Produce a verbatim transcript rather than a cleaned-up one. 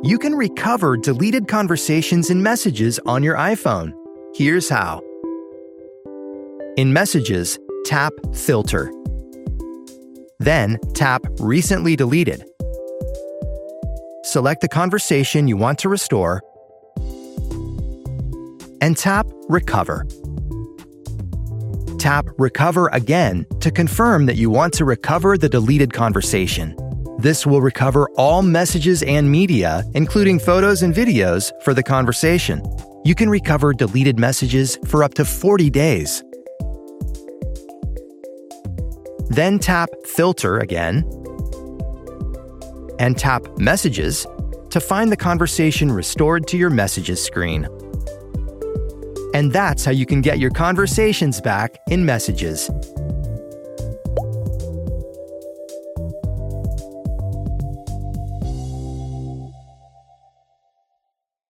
You can recover deleted conversations in Messages on your iPhone. Here's how. In Messages, tap Filter. Then tap Recently Deleted. Select the conversation you want to restore and tap Recover. Tap Recover again to confirm that you want to recover the deleted conversation. This will recover all messages and media, including photos and videos, for the conversation. You can recover deleted messages for up to forty days. Then tap Filter again and tap Messages to find the conversation restored to your Messages screen. And that's how you can get your conversations back in Messages.